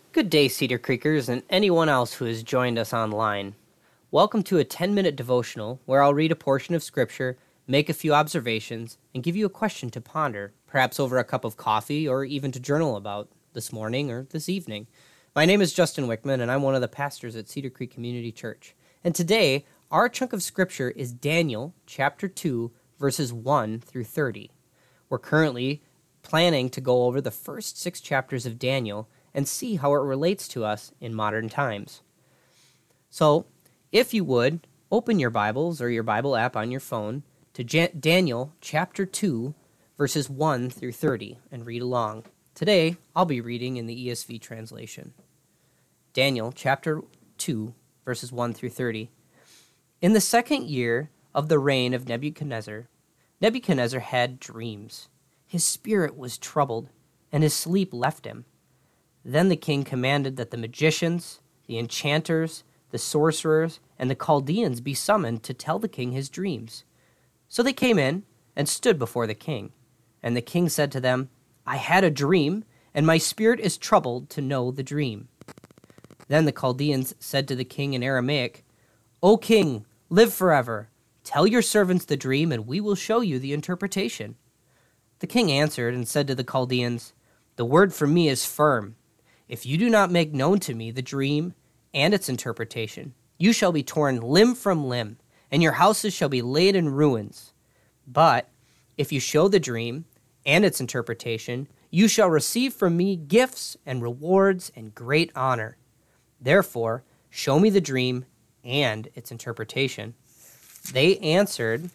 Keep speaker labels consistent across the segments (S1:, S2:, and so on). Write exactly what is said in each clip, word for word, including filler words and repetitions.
S1: Good day, Cedar Creekers, and anyone else who has joined us online. Welcome to a ten-minute devotional where I'll read a portion of Scripture, make a few observations, and give you a question to ponder, perhaps over a cup of coffee or even to journal about this morning or this evening. My name is Justin Wickman, and I'm one of the pastors at Cedar Creek Community Church. And today, our chunk of Scripture is Daniel chapter two, verses one through thirty. We're currently planning to go over the first six chapters of Daniel and see how it relates to us in modern times. So, if you would, open your Bibles or your Bible app on your phone to Jan- Daniel chapter two, verses one through thirty, and read along. Today, I'll be reading in the E S V translation. Daniel chapter two, verses one through thirty. In the second year of the reign of Nebuchadnezzar, Nebuchadnezzar had dreams. His spirit was troubled, and his sleep left him. Then the king commanded that the magicians, the enchanters, the sorcerers, and the Chaldeans be summoned to tell the king his dreams. So they came in and stood before the king. And the king said to them, I had a dream, and my spirit is troubled to know the dream. Then the Chaldeans said to the king in Aramaic, O king, live forever. Tell your servants the dream, and we will show you the interpretation. The king answered and said to the Chaldeans, The word from me is firm. If you do not make known to me the dream and its interpretation, you shall be torn limb from limb, and your houses shall be laid in ruins. But if you show the dream and its interpretation, you shall receive from me gifts and rewards and great honor. Therefore, show me the dream and its interpretation. They answered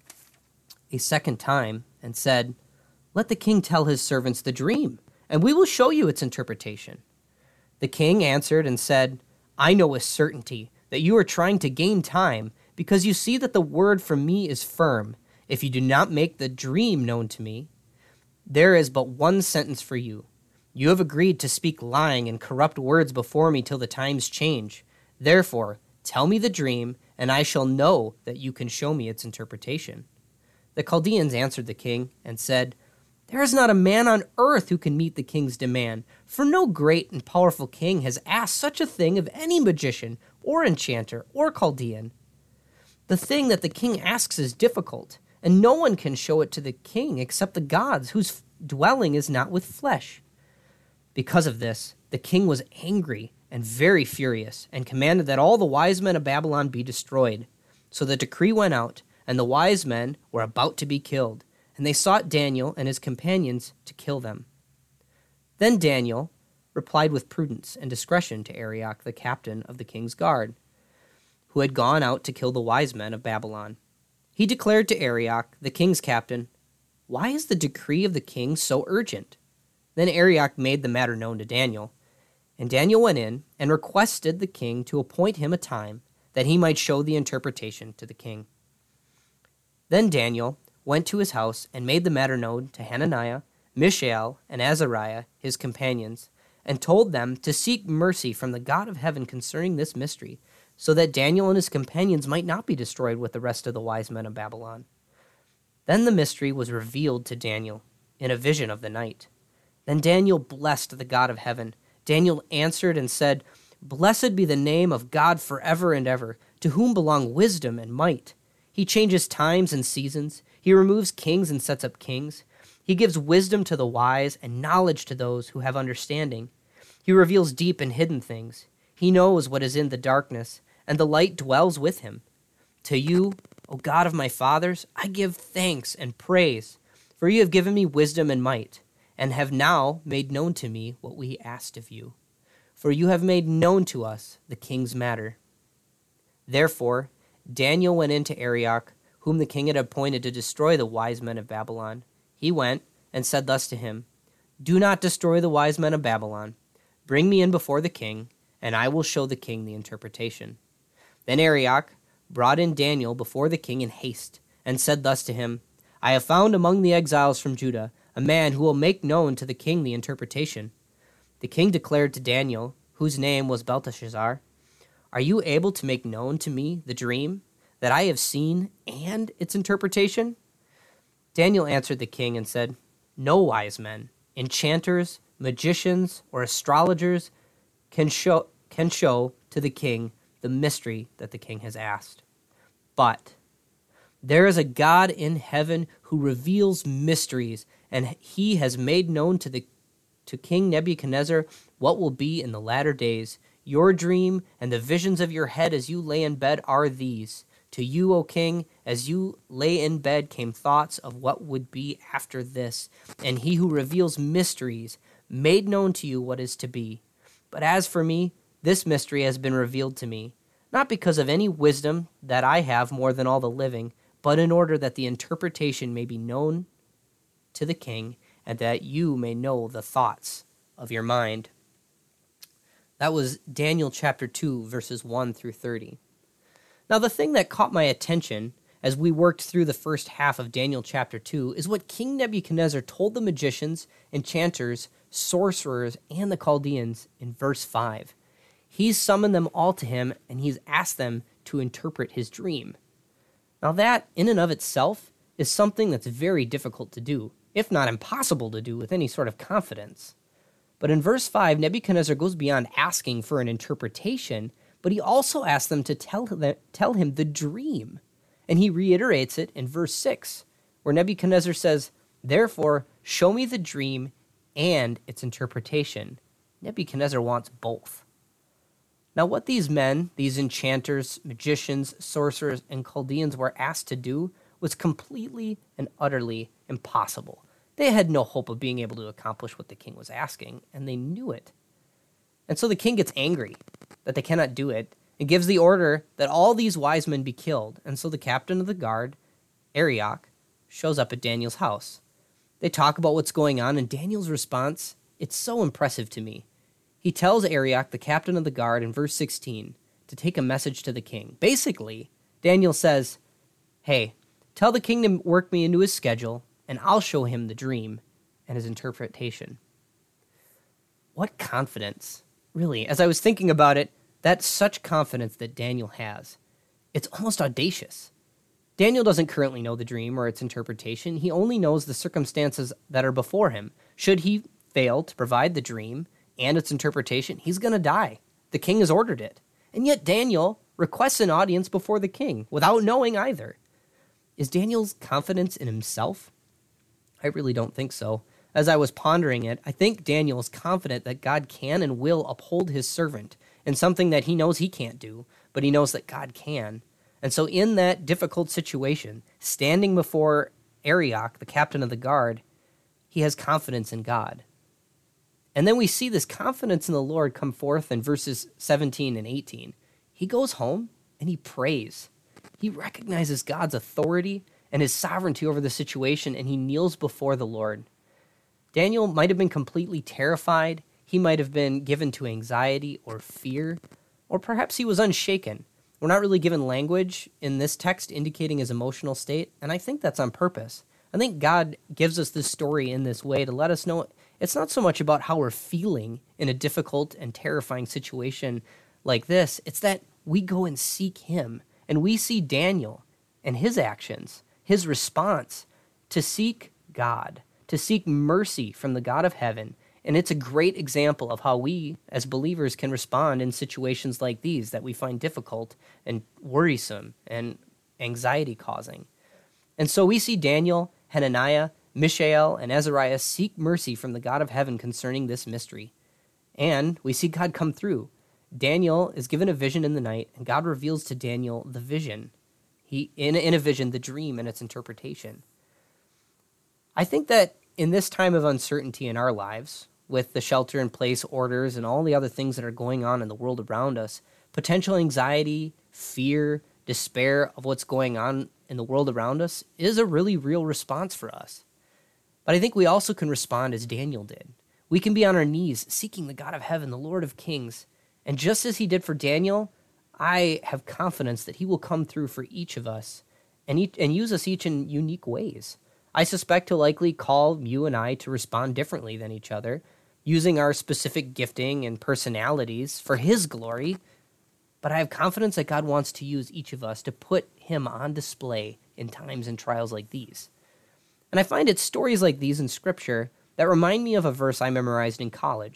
S1: a second time and said, Let the king tell his servants the dream, and we will show you its interpretation. The king answered and said, I know with certainty that you are trying to gain time, because you see that the word from me is firm. If you do not make the dream known to me, there is but one sentence for you. You have agreed to speak lying and corrupt words before me till the times change. Therefore, tell me the dream, and I shall know that you can show me its interpretation. The Chaldeans answered the king and said, There is not a man on earth who can meet the king's demand, for no great and powerful king has asked such a thing of any magician or enchanter or Chaldean. The thing that the king asks is difficult, and no one can show it to the king except the gods, whose dwelling is not with flesh. Because of this, the king was angry and very furious, and commanded that all the wise men of Babylon be destroyed. So the decree went out, and the wise men were about to be killed, and they sought Daniel and his companions to kill them. Then Daniel replied with prudence and discretion to Arioch, the captain of the king's guard, who had gone out to kill the wise men of Babylon. He declared to Arioch, the king's captain, Why is the decree of the king so urgent? Then Arioch made the matter known to Daniel, and Daniel went in and requested the king to appoint him a time that he might show the interpretation to the king. Then Daniel went to his house and made the matter known to Hananiah, Mishael, and Azariah, his companions, and told them to seek mercy from the God of heaven concerning this mystery, so that Daniel and his companions might not be destroyed with the rest of the wise men of Babylon. Then the mystery was revealed to Daniel in a vision of the night. Then Daniel blessed the God of heaven. Daniel answered and said, Blessed be the name of God forever and ever, to whom belong wisdom and might. He changes times and seasons. He removes kings and sets up kings. He gives wisdom to the wise and knowledge to those who have understanding. He reveals deep and hidden things. He knows what is in the darkness, and the light dwells with him. To you, O God of my fathers, I give thanks and praise, for you have given me wisdom and might, and have now made known to me what we asked of you. For you have made known to us the king's matter. Therefore, Daniel went in to Arioch, whom the king had appointed to destroy the wise men of Babylon. He went and said thus to him, Do not destroy the wise men of Babylon. Bring me in before the king, and I will show the king the interpretation. Then Arioch brought in Daniel before the king in haste, and said thus to him, I have found among the exiles from Judah a man who will make known to the king the interpretation. The king declared to Daniel, whose name was Belteshazzar, Are you able to make known to me the dream that I have seen and its interpretation? Daniel answered the king and said, No wise men, enchanters, magicians, or astrologers can show can show to the king the mystery that the king has asked. But there is a God in heaven who reveals mysteries, and he has made known to the to King Nebuchadnezzar what will be in the latter days. Your dream and the visions of your head as you lay in bed are these. To you, O king, as you lay in bed came thoughts of what would be after this, and he who reveals mysteries made known to you what is to be. But as for me, this mystery has been revealed to me, not because of any wisdom that I have more than all the living, but in order that the interpretation may be known to the king, and that you may know the thoughts of your mind. That was Daniel chapter two, verses one through thirty. Now, the thing that caught my attention as we worked through the first half of Daniel chapter two is what King Nebuchadnezzar told the magicians, enchanters, sorcerers, and the Chaldeans in verse five. He's summoned them all to him, and he's asked them to interpret his dream. Now, that, in and of itself, is something that's very difficult to do, if not impossible to do with any sort of confidence. But in verse five, Nebuchadnezzar goes beyond asking for an interpretation, but he also asks them to tell, them, tell him the dream. And he reiterates it in verse six, where Nebuchadnezzar says, "Therefore, show me the dream and its interpretation." Nebuchadnezzar wants both. Now, what these men, these enchanters, magicians, sorcerers, and Chaldeans were asked to do was completely and utterly impossible. They had no hope of being able to accomplish what the king was asking, and they knew it. And so the king gets angry that they cannot do it and gives the order that all these wise men be killed. And so the captain of the guard, Arioch, shows up at Daniel's house. They talk about what's going on, and Daniel's response, it's so impressive to me. He tells Arioch, the captain of the guard, in verse sixteen, to take a message to the king. Basically, Daniel says, "Hey, tell the king to work me into his schedule, and I'll show him the dream and his interpretation." What confidence. Really, as I was thinking about it, that's such confidence that Daniel has. It's almost audacious. Daniel doesn't currently know the dream or its interpretation. He only knows the circumstances that are before him. Should he fail to provide the dream and its interpretation, he's going to die. The king has ordered it. And yet Daniel requests an audience before the king without knowing either. Is Daniel's confidence in himself? I really don't think so. As I was pondering it, I think Daniel is confident that God can and will uphold his servant in something that he knows he can't do, but he knows that God can. And so in that difficult situation, standing before Arioch, the captain of the guard, he has confidence in God. And then we see this confidence in the Lord come forth in verses seventeen and eighteen. He goes home and he prays. He recognizes God's authority and his sovereignty over the situation, and he kneels before the Lord. Daniel might have been completely terrified. He might have been given to anxiety or fear, or perhaps he was unshaken. We're not really given language in this text indicating his emotional state, and I think that's on purpose. I think God gives us this story in this way to let us know it's not so much about how we're feeling in a difficult and terrifying situation like this. It's that we go and seek him, and we see Daniel and his actions, his response to seek God, to seek mercy from the God of heaven. And it's a great example of how we, as believers, can respond in situations like these that we find difficult and worrisome and anxiety-causing. And so we see Daniel, Hananiah, Mishael, and Azariah seek mercy from the God of heaven concerning this mystery. And we see God come through. Daniel is given a vision in the night, and God reveals to Daniel the vision. He in, in a vision, the dream and its interpretation. I think that in this time of uncertainty in our lives, with the shelter-in-place orders and all the other things that are going on in the world around us, potential anxiety, fear, despair of what's going on in the world around us is a really real response for us. But I think we also can respond as Daniel did. We can be on our knees seeking the God of heaven, the Lord of kings. And just as he did for Daniel, I have confidence that he will come through for each of us and, each, and use us each in unique ways. I suspect he'll likely call you and I to respond differently than each other, using our specific gifting and personalities for his glory. But I have confidence that God wants to use each of us to put him on display in times and trials like these. And I find it's stories like these in Scripture that remind me of a verse I memorized in college.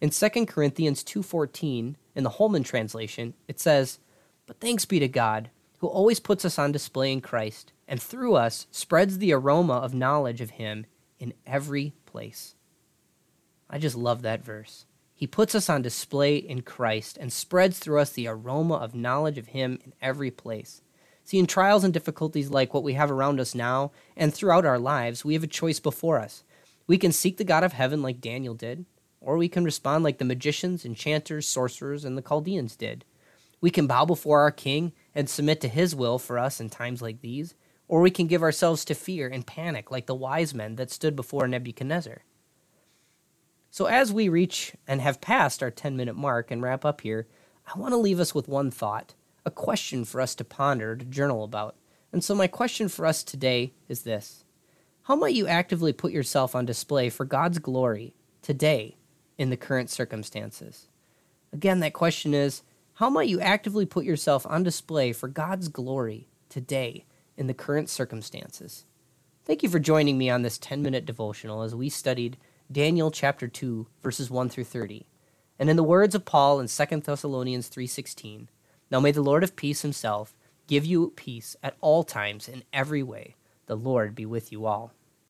S1: In Second Corinthians two fourteen, in the Holman translation, it says, "But thanks be to God, who always puts us on display in Christ, and through us spreads the aroma of knowledge of him in every place." I just love that verse. He puts us on display in Christ and spreads through us the aroma of knowledge of him in every place. See, in trials and difficulties like what we have around us now and throughout our lives, we have a choice before us. We can seek the God of heaven like Daniel did, or we can respond like the magicians, enchanters, sorcerers, and the Chaldeans did. We can bow before our king and submit to his will for us in times like these, or we can give ourselves to fear and panic like the wise men that stood before Nebuchadnezzar. So as we reach and have passed our ten-minute mark and wrap up here, I want to leave us with one thought, a question for us to ponder, to journal about. And so my question for us today is this: how might you actively put yourself on display for God's glory today in the current circumstances? Again, that question is, how might you actively put yourself on display for God's glory today in the current circumstances? Thank you for joining me on this ten-minute devotional as we studied Daniel chapter two, verses one through thirty. And in the words of Paul in Second Thessalonians three sixteen, "Now may the Lord of peace himself give you peace at all times in every way. The Lord be with you all."